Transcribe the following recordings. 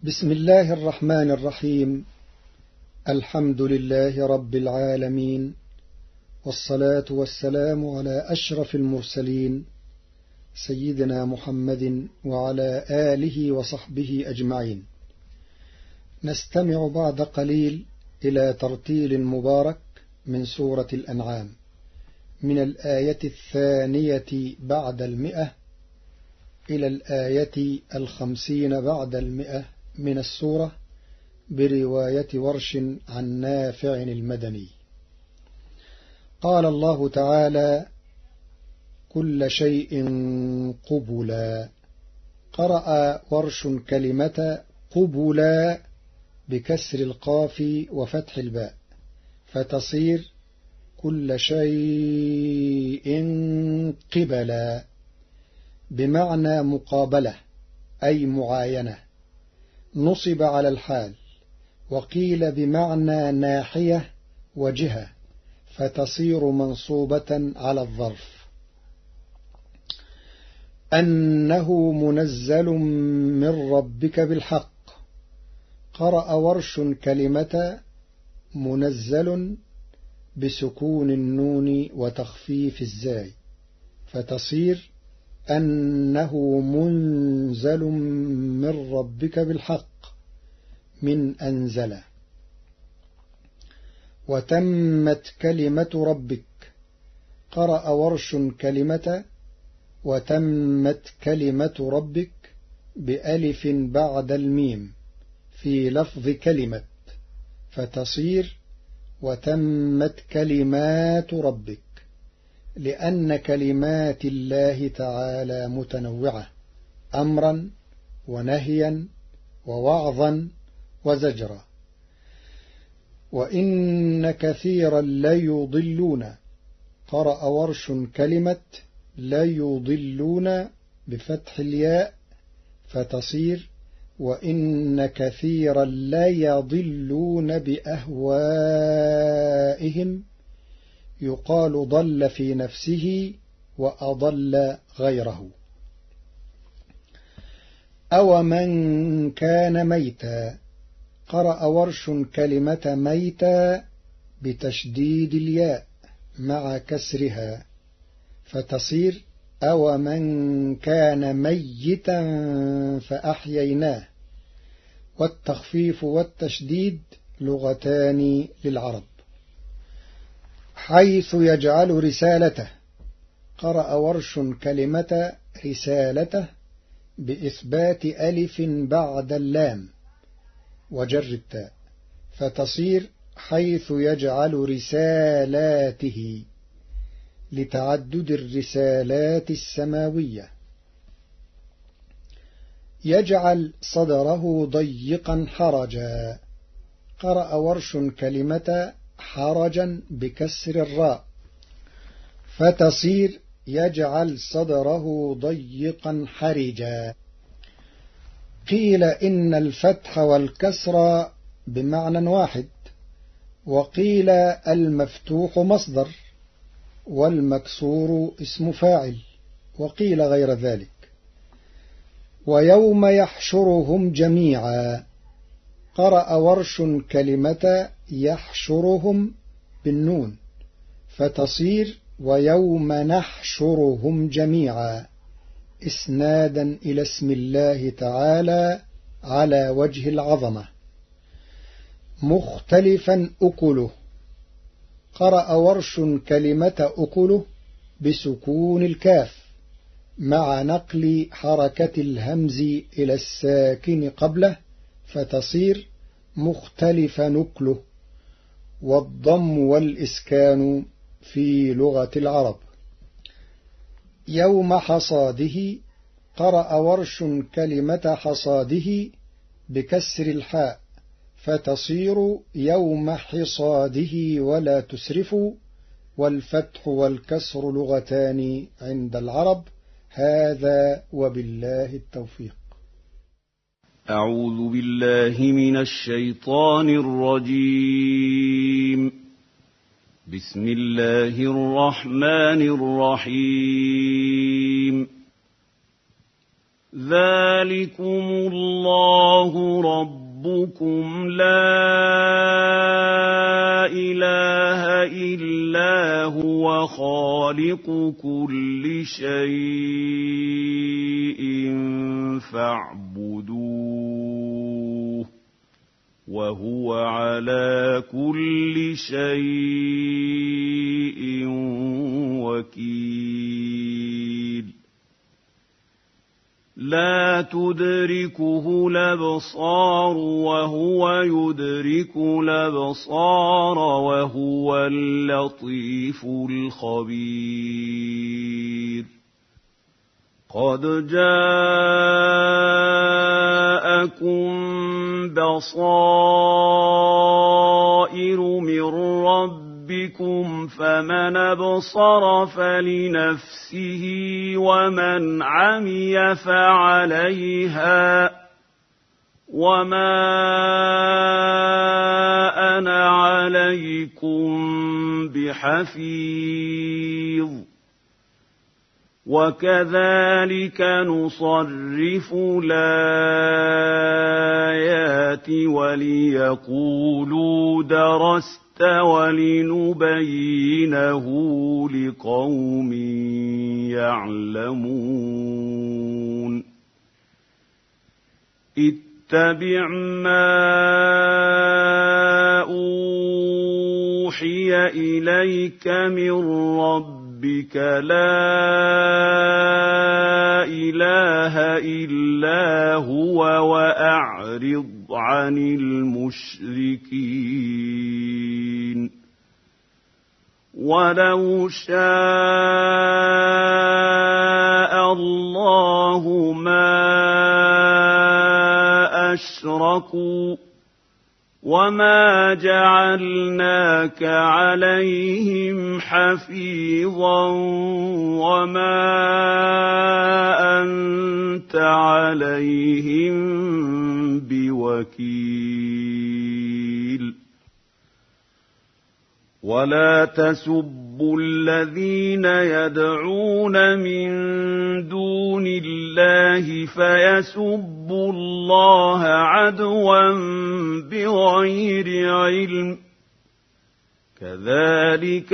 بسم الله الرحمن الرحيم. الحمد لله رب العالمين، والصلاة والسلام على أشرف المرسلين سيدنا محمد وعلى آله وصحبه أجمعين. نستمع بعد قليل إلى ترتيل مبارك من سورة الأنعام من الآية 2 بعد 100 إلى الآية 50 بعد 100 من السورة، برواية ورش عن نافع المدني. قال الله تعالى: كل شيء قبلا. قرأ ورش كلمة قبلا بكسر القاف وفتح الباء، فتصير كل شيء قبلا، بمعنى مقابلة أي معاينة، نصب على الحال، وقيل بمعنى ناحية وجهة، فتصير منصوبة على الظرف. أنه منزل من ربك بالحق. قرأ ورش كلمة منزل بسكون النون وتخفيف الزاي، فتصير أنه منزل من ربك بالحق من أنزل. وتمت كلمة ربك. قرأ ورش كلمة وتمت كلمة ربك بألف بعد الميم في لفظ كلمة، فتصير وتمت كلمات ربك، لأن كلمات الله تعالى متنوعة، أمرا ونهيا ووعظا وزجرا. وإن كثيرا ليضلون. قرأ ورش كلمة ليضلون بفتح الياء، فتصير وإن كثيرا ليضلون بأهوائهم، يقال ضل في نفسه وأضل غيره. أو من كان ميتا. قرأ ورش كلمة ميتا بتشديد الياء مع كسرها، فتصير أو من كان ميتا فأحييناه. والتخفيف والتشديد لغتان للعرب. حيث يجعل رسالته. قرأ ورش كلمة رسالته بإثبات ألف بعد اللام وجر التاء، فتصير حيث يجعل رسالاته، لتعدد الرسالات السماوية. يجعل صدره ضيقا حرجا. قرأ ورش كلمة حرجا بكسر الراء، فتصير يجعل صدره ضيقا حرجا. قيل إن الفتح والكسر بمعنى واحد، وقيل المفتوح مصدر والمكسور اسم فاعل، وقيل غير ذلك. ويوم يحشرهم جميعا. قرأ ورش كلمة يحشرهم بالنون، فتصير ويوم نحشرهم جميعا، إسنادا إلى اسم الله تعالى على وجه العظمة. مختلفا أكله. قرأ ورش كلمة أكله بسكون الكاف مع نقل حركة الهمز إلى الساكن قبله، فتصير مختلف نكله، والضم والإسكان في لغة العرب. يوم حصاده. قرأ ورش كلمة حصاده بكسر الحاء، فتصير يوم حصاده ولا تسرفوا، والفتح والكسر لغتان عند العرب. هذا وبالله التوفيق. أعوذ بالله من الشيطان الرجيم. بسم الله الرحمن الرحيم. ذلكم الله ربكم لا إله إلا هو خالق كل شيء فاعبدوه وهو على كل شيء وكيل لا تدركه الأبصار وهو يدرك الأبصار وهو اللطيف الخبير قد جاءكم بصائر من ربكم فمن أبصر فلنفسه ومن عمي فعليها وما أنا عليكم بحفيظ وكذلك نصرف الآيات وليقولوا درست ولنبينه لقوم يعلمون اتبع ما أوحي إليك من ربك لا إله إلا هو وأعرض عن المشركين ولو شاء الله ما أشركوا وما جعلناك عليهم حفيظا وما أنت عليهم بوكيل ولا تسبوا الذين يدعون من دون الله فيسبوا الله عدوا بغير علم كذلك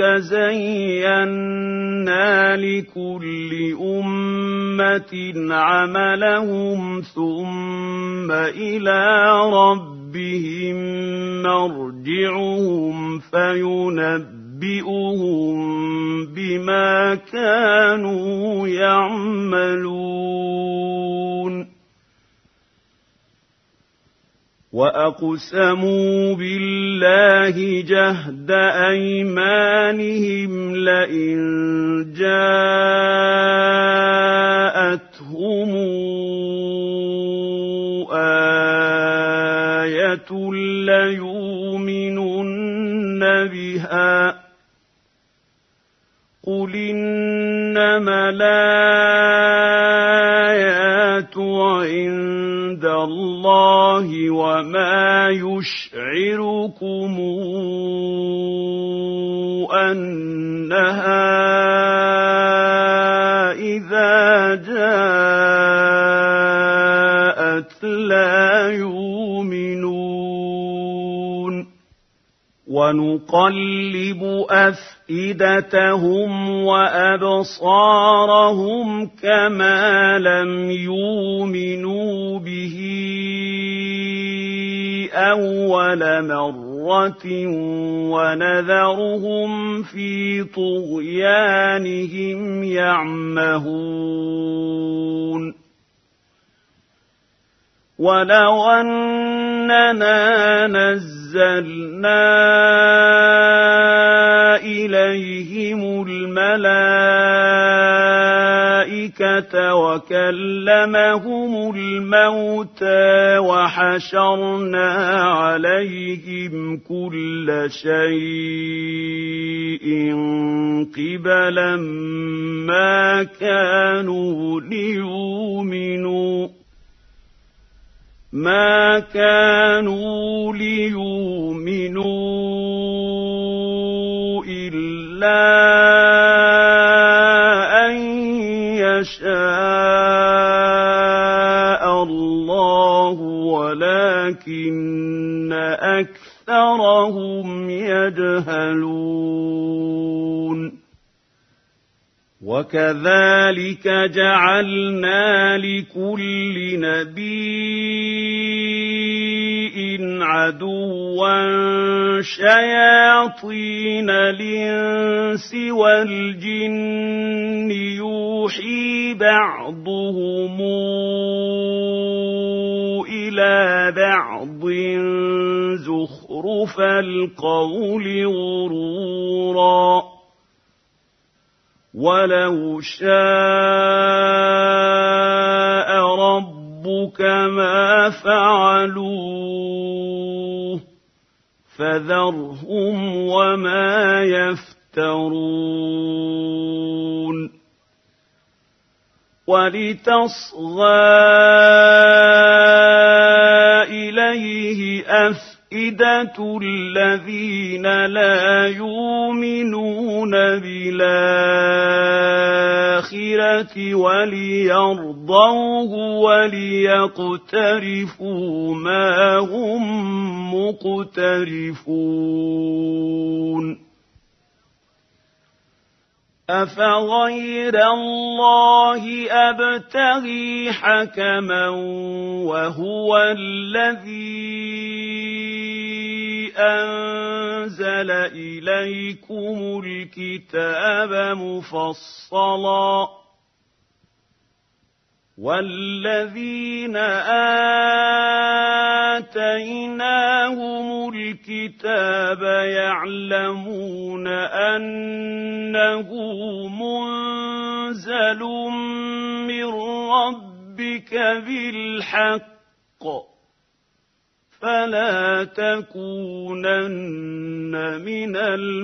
زينا لكل أمة عملهم ثم إلى ربهم مرجعهم فينبئهم بما كانوا يعملون وأقسموا بالله جهد أيمانهم لئن جاءتهم آية ليؤمنن بها قل إنما الآيات عند الله وما يشعركم أنها إذا جاءت لا يؤمنون ونقلب أفئدتهم وأبصارهم كما لم يؤمنوا به أول مرة ونذرهم في طغيانهم يعمهون ولو أننا نزلنا إليهم الملائكة وكلمهم الموتى وحشرنا عليهم كل شيء قبلا ما كانوا ليؤمنوا إلا أن يشاء الله ولا ولكن أكثرهم يجهلون وكذلك جعلنا لكل نبي عدوا شياطين الإنس والجن يوحي بعضهم إلى بعض زخرف القول غرورا ولو شاء ربك ما فعلوه فذرهم وما يفترون ولتصغى إليه أفئدة الذين لا يؤمنون بالآخرة وليرضوه وليقترفوا ما هم مقترفون أفغير الله أبتغي حكما وهو الذي أنزل إليكم الكتاب مفصلا والذين آتيناهم الكتاب يعلمون أنه منزل من ربك بالحق فلا تكونن من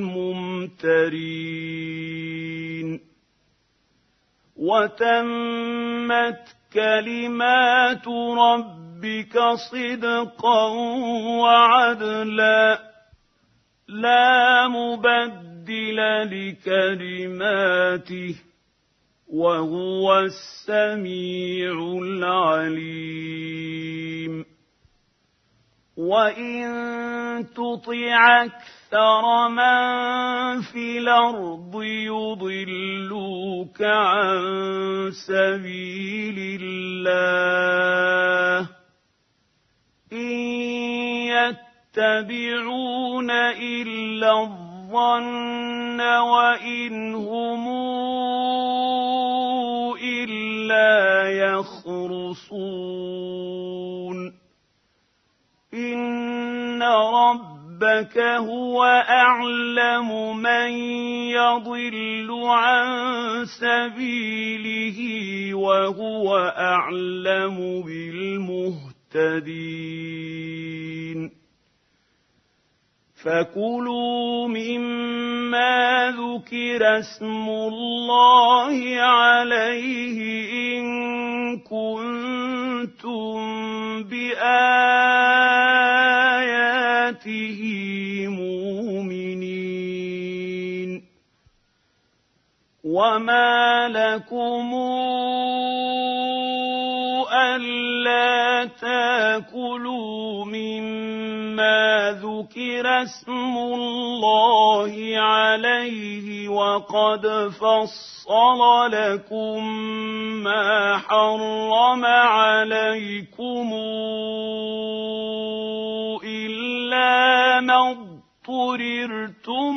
الممترين وتمت كلمات ربك صدقا وعدلا لا مبدل لكلماته وهو السميع العليم وإن تطع أكثر من في الأرض يضلوك عن سبيل الله إن يتبعون إلا الظن وإن هم إلا يخرصون إن ربك هو أعلم من يضل عن سبيله وهو أعلم بالمهتدين فكلوا مما ذكر اسم الله عليه إن كنتم بآياته مؤمنين وما لكم ألا تأكلوا مما ذكر اسم الله عليه وقد فصل لكم ما حرم عليكم إلا ما اضطررتم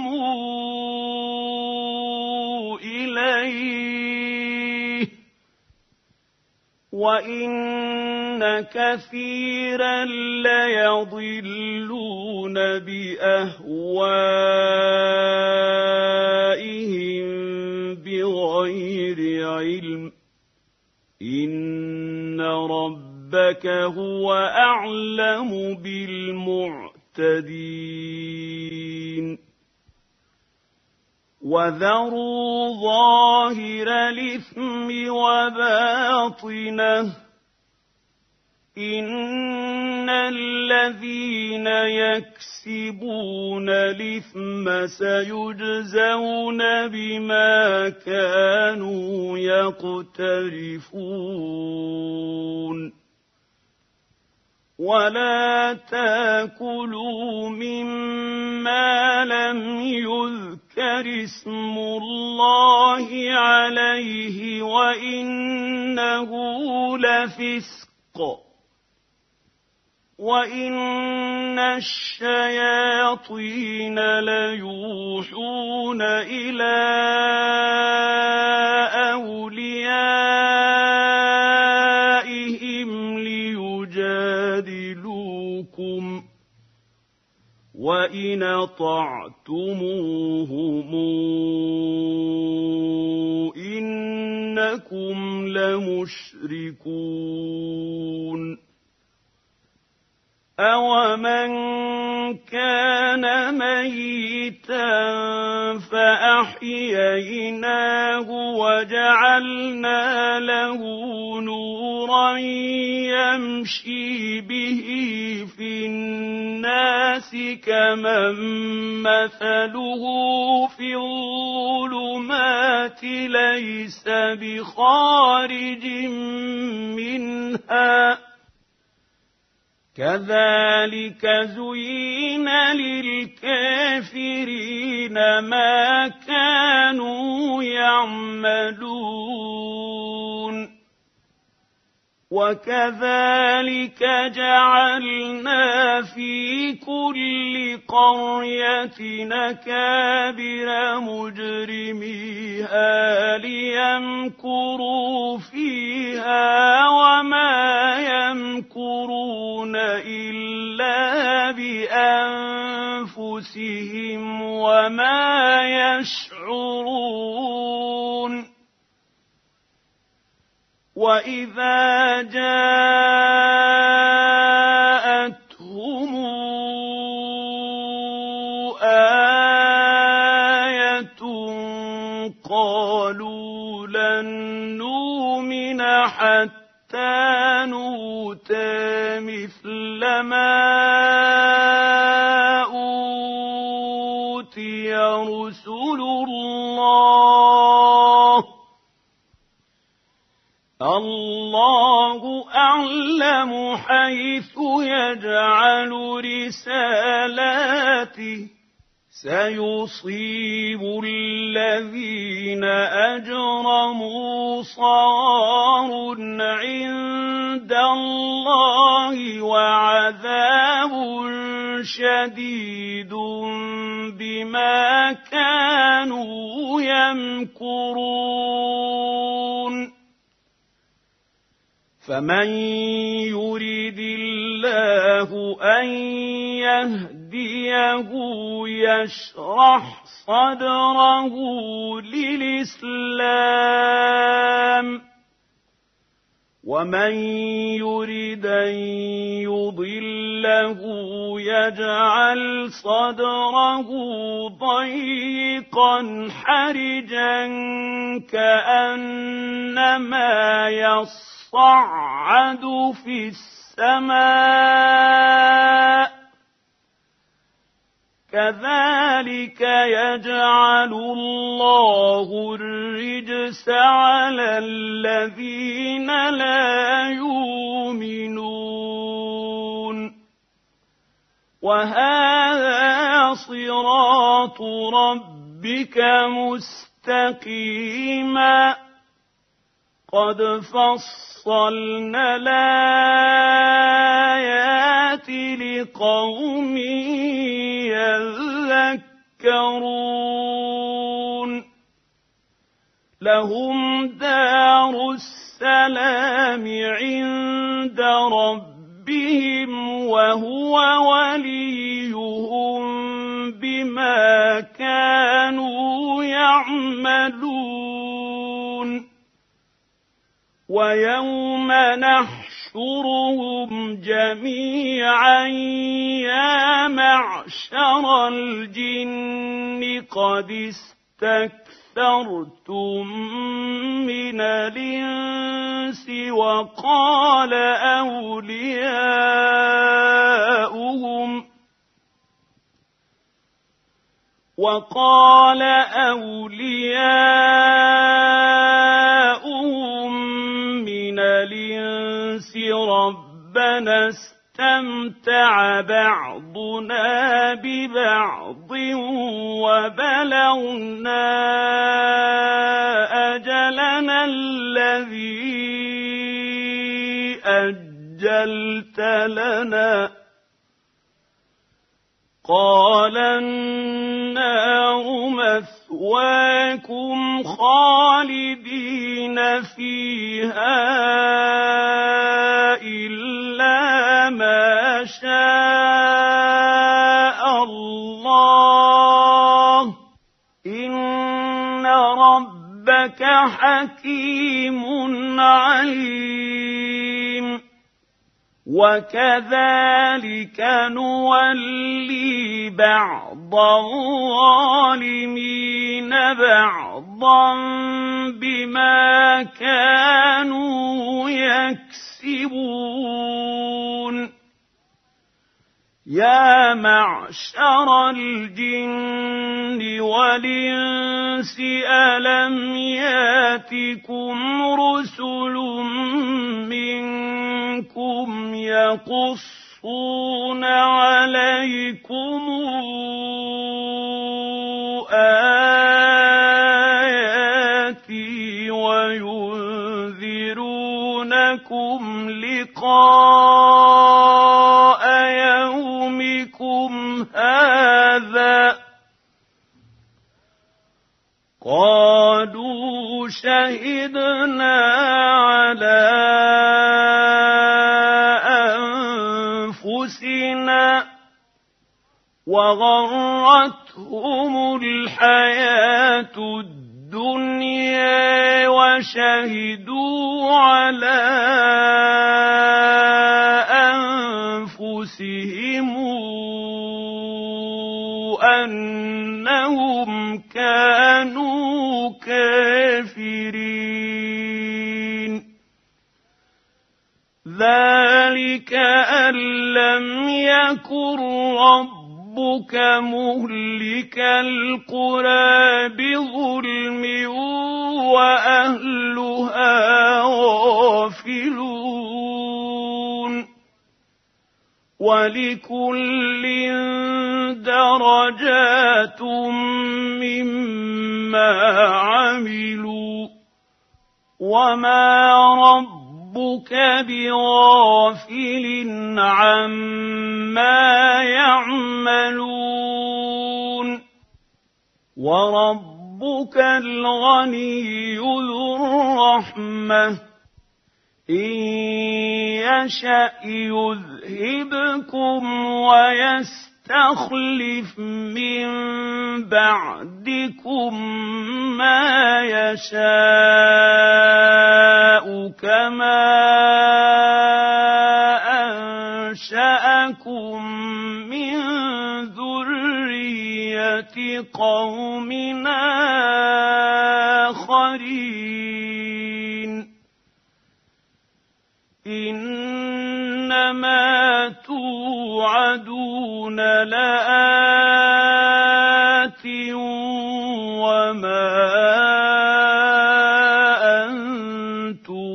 إليه وإن كثيرا ليضلون بأهوائهم بغير علم إن ربك هو أعلم بالمعتدين وذروا ظاهر الإثم وباطنه إن الذين يكسبون الإثم سيجزون بما كانوا يقترفون ولا تاكلوا مما لم يذكر اسم الله عليه وإنه لفسق وإن الشياطين ليوحون إلى أوليائهم ليجادلوكم وإن أطعتموهم إنكم لمشركون أَوَمَنْ كَانَ مَيِّتًا فَأَحْيَيْنَاهُ وَجَعَلْنَا لَهُ نُورًا يَمْشِي بِهِ فِي النَّاسِ كَمَن مَّثَلُهُ فِي الظُّلُمَاتِ لَيْسَ بِخَارِجٍ مِّنْهَا كَذَلِكَ زُيِّنَ لِلْكَافِرِينَ مَا كَانُوا يَعْمَلُونَ وَكَذَلِكَ جَعَلْنَا فِي كُلِّ قَرْيَةٍ أَكَابِرَ مُجْرِمِيهَا لِيَمْكُرُوا فِيهَا وَمَا يَمْكُرُونَ إِلَّا بِأَنفُسِهِمْ وَمَا يَشْعُرُونَ وَإِذَا جَاءَتْهُمْ آيَةٌ قَالُوا لَن نُّؤْمِنَ حَتَّىٰ نُؤْتَىٰ مِثْلَ مَا أُوتِيَ رُسُلُ اللَّهُ أَعْلَمُ حَيْثُ يَجْعَلُ رِسَالَاتِهِ سَيُصِيبُ الَّذِينَ أَجْرَمُوا صَغَارٌ عِندَ اللَّهِ وَعَذَابٌ شَدِيدٌ بِمَا كَانُوا يَمْكُرُونَ فَمَن يُرِدِ اللَّهُ أَن يَهْدِيَهُ يَشْرَحْ صَدْرَهُ لِلْإِسْلَامِ وَمَن يُرِدْ أَن يُضِلَّهُ يَجْعَلْ صَدْرَهُ ضَيِّقًا حَرِجًا كَأَنَّمَا يَصَّعَّدُ فِي السَّمَاءِ كَذَلِكَ يَجْعَلُ اللَّهُ الرِّجْسَ عَلَى الَّذِينَ لَا يُؤْمِنُونَ وَهَٰذَا صِرَاطُ رَبِّكَ مُسْتَقِيمًا قَدْ فَصَّلْنَا الْآيَاتِ لِقَوْمٍ يَذَّكَّرُونَ لَهُمْ دَارُ السَّلَامِ عِندَ رَبِّهِمْ وَهُوَ وَلِيُّهُم بِمَا كَانُوا يَعْمَلُونَ وَيَوْمَ نَحْشُرُهُمْ جَمِيعًا يَا مَعْشَرَ الْجِنِّ قَدِ اسْتَكْثَرْتُم مِّنَ الْإِنسِ وَقَالَ أَوْلِيَاؤُهُم مِّنَ الْإِنسِ رَبَّنَا واستمتع بعضنا ببعض وبلغنا أجلنا الذي أجلت لنا قال النار مثواكم خالدين فيها إلا ما شاء الله إن ربك حكيم عليم وكذلك نولي بعض الظالمين بعضا بما كانوا يكسبون يا معشر الجن والإنس ألم ياتكم رسل منكم يقصون عليكم آياتي وينذرونكم لقاء يومكم هذا قالوا شهدنا على أنفسنا وغرتهم الحياة الدنيا وشهدوا على أنفسهم أنهم كانوا كافرين ذلك أن لم يكن ربك مهلك القرى بظلم وأهلها غافلون ولكل درجات مما عملوا وما ربك بغافل عما يعملون وربك الغني ذو الرحمة إن يشأ يذهبكم ويستخلف من بعدكم ما يشاء كما أنشأكم من ذرية قوم آخرين إنما توعدون لآت وما أنتم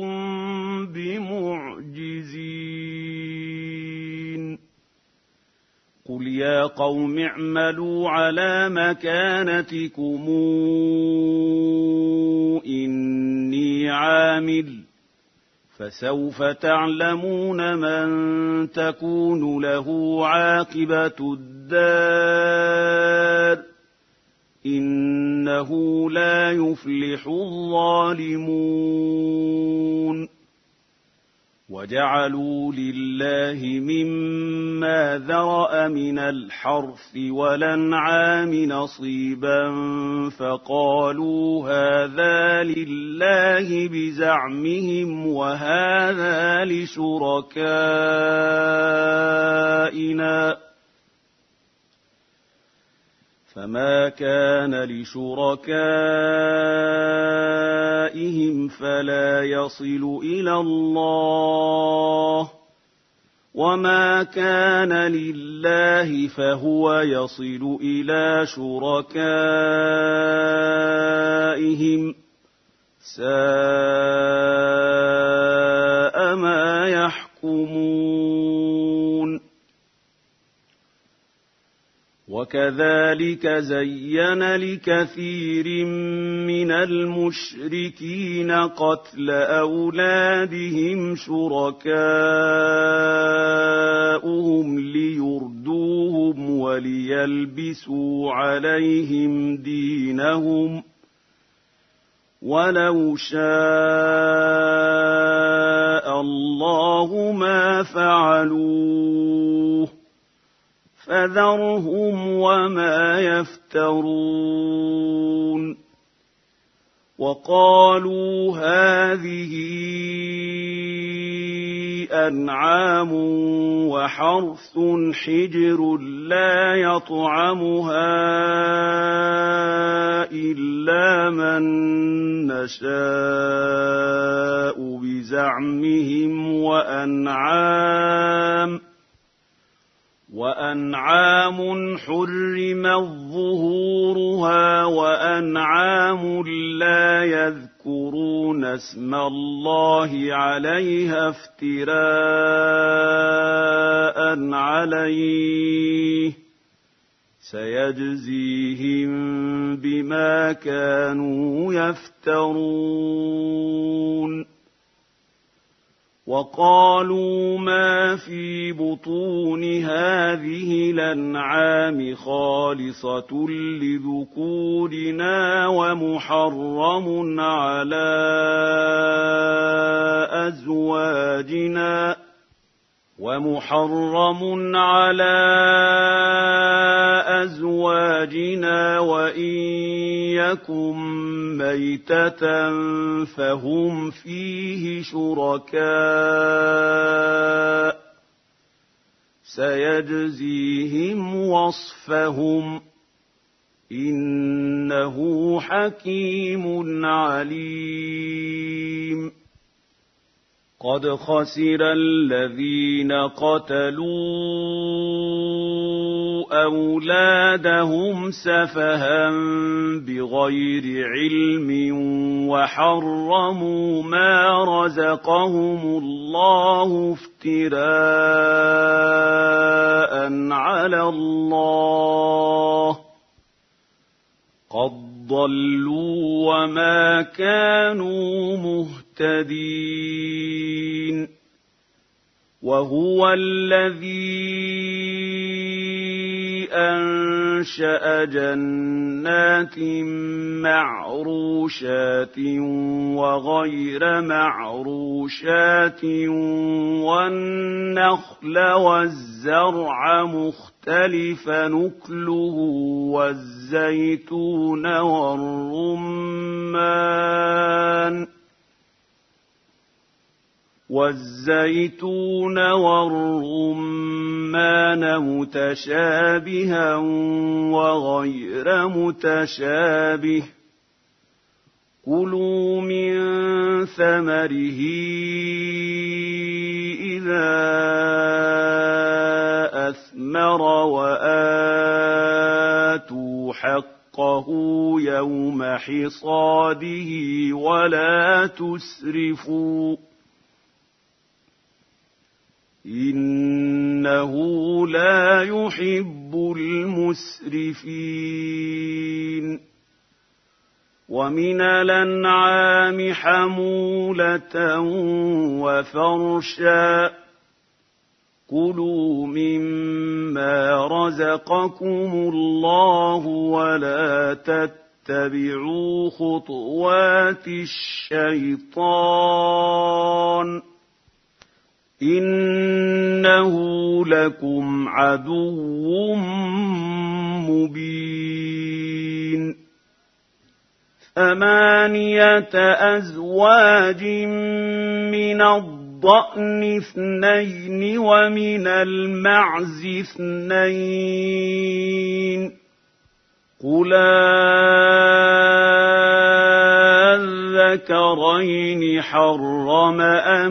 بمعجزين قل يا قوم اعملوا على مكانتكم إني عامل فسوف تعلمون من تكون له عاقبة الدار إنه لا يفلح الظالمون وجعلوا لله مما ذرأ من الحرث والأنعام نصيبا فقالوا هذا لله بزعمهم وهذا لشركائنا فما كان لشركائهم فلا يصل إلى الله وما كان لله فهو يصل إلى شركائهم ساء ما يحكمون وكذلك زين لكثير من المشركين قتل أولادهم شركاؤهم ليردوهم وليلبسوا عليهم دينهم ولو شاء الله ما فعلوه فذرهم وما يفترون وقالوا هذه أنعام وحرث حجر لا يطعمها إلا من نشاء بزعمهم وأنعام حرمت ظهورها وأنعام لا يذكرون اسم الله عليها افتراء عليه سيجزيهم بما كانوا يفترون وقالوا ما في بطون هذه الأنعام خالصة لذكورنا ومحرم على أزواجنا وإن يكن ميتة فهم فيه شركاء سيجزيهم وصفهم إنه حكيم عليم قد خسر الذين قتلوا أولادهم سفها بغير علم وحرموا ما رزقهم الله افتراء على الله قد ضلوا وما كانوا مهتدين وهو الذي أنشأ جنات معروشات وغير معروشات والنخل والزرع مختلفا نكله والزيتون والرمان متشابها وغير متشابه كلوا من ثمره إذا أثمر وآتوا حقه يوم حصاده ولا تسرفوا إنه لا يحب المسرفين ومن الأنعام حمولة وفرشا كلوا مما رزقكم الله ولا تتبعوا خطوات الشيطان إنه لكم عدو مبين 8 أزواج من الضأن 2 ومن المعز 2 قل الذكرين حرم أم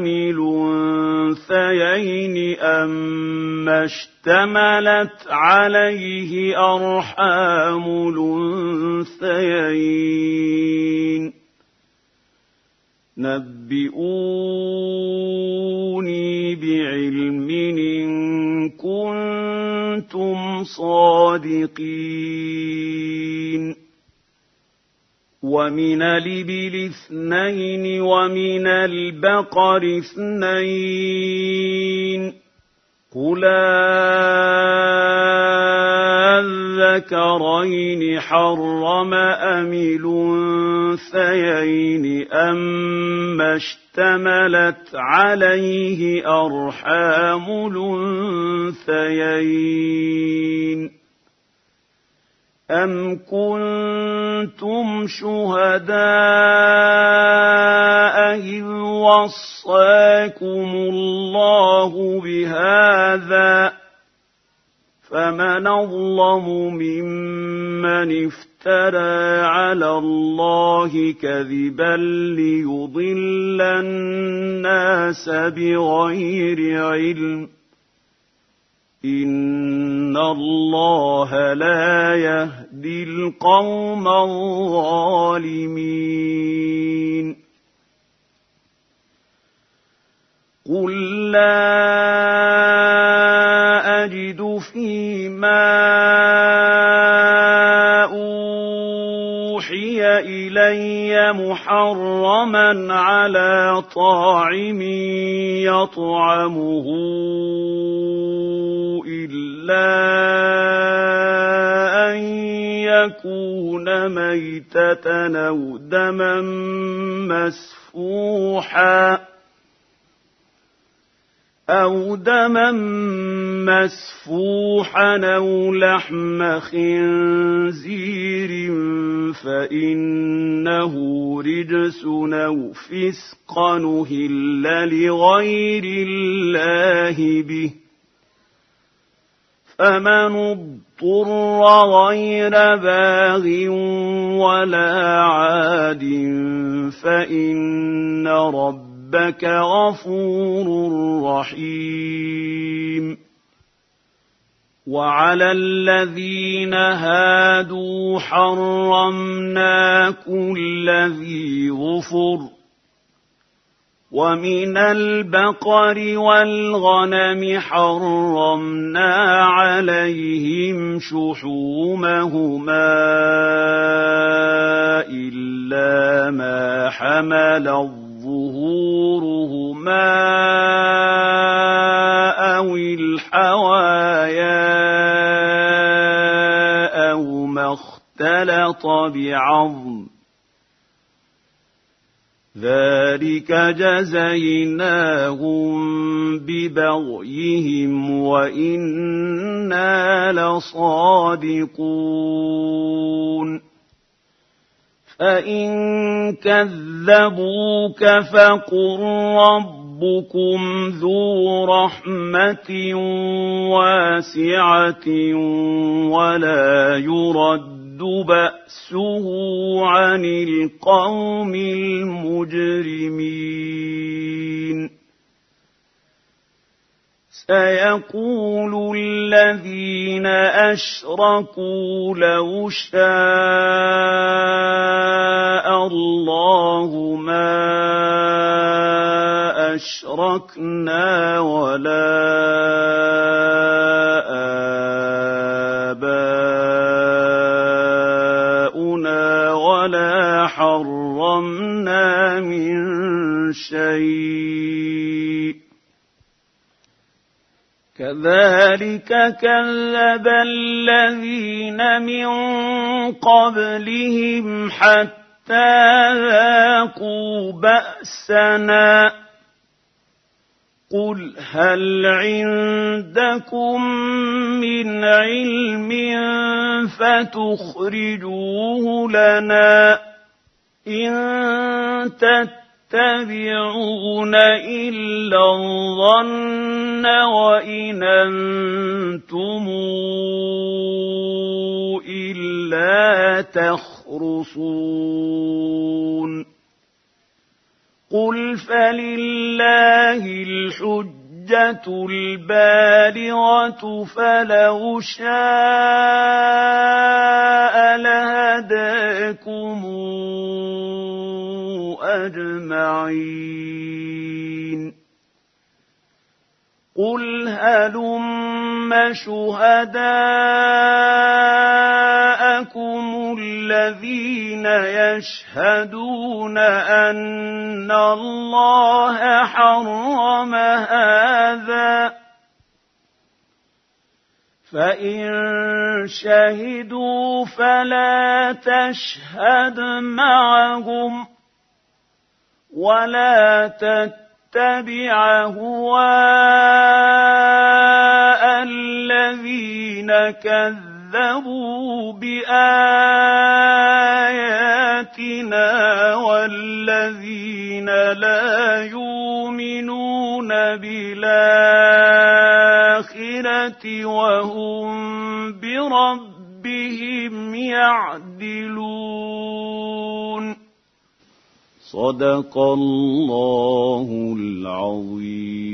الأنثيين أما اشتملت عليه أرحام الأنثيين نبئوني بعلم إن كنتم صادقين ومن الإبل 2 ومن البقر 2 قل الذكرين حرم أم الأنثيين أما اشتملت عليه أرحام الأنثيين أم كنتم شهداء إذ وصاكم الله بهذا فمن أظلم ممن افترى على الله كذبا ليضل الناس بغير علم إن الله لا يهدي القوم الظالمين قل لا أجد فيما أوحي إلي محرما على طاعم يطعمه إلا أن يكون ميتة أو دما مسفوحا أو لحم خنزير فإنه رجس أو فسقا أهل لغير الله به فمن اضطر غير باغ ولا عاد فإن ربك غفور رحيم وعلى الذين هادوا حرمنا كل ذي ظفر ومن البقر والغنم حرمنا عليهم شحومهما إلا ما حملت ظهورهما أو الحوايا أو ما اختلط بعظم ذلك جزيناهم ببغيهم وإنا لصادقون فإن كذبوك فقل ربكم ذو رحمة واسعة ولا يرد بأسه عن القوم المجرمين سيقول الذين أشركوا لو شاء الله ما أشركنا ولا آباؤنا ولا حرمنا من شيء كذلك كذب الذين من قبلهم حتى ذاقوا بأسنا قل هل عندكم من علم فتخرجوه لنا إن تتبعون إلا الظن وإن أنتم إلا تخرصون قل فلله الحجة البالغة فلو شاء لهداكم أجمعين قل هلم شهداءكم الذين يشهدون أن الله حرم هذا فإن شهدوا فلا تشهد معهم ولا تتبع هواء الذين كذبوا بآياتنا والذين لا يؤمنون بالآخرة وهم بربهم يعدلون صدق الله العظيم.